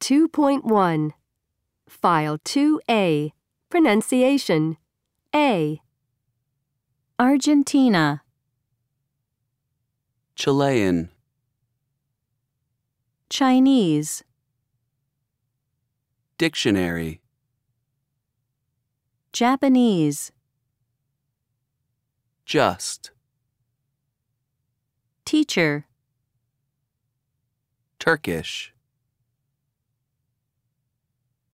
2.1 File 2A Pronunciation A. Argentina, Chilean, Chinese, dictionary, Japanese, just, teacher, Turkish.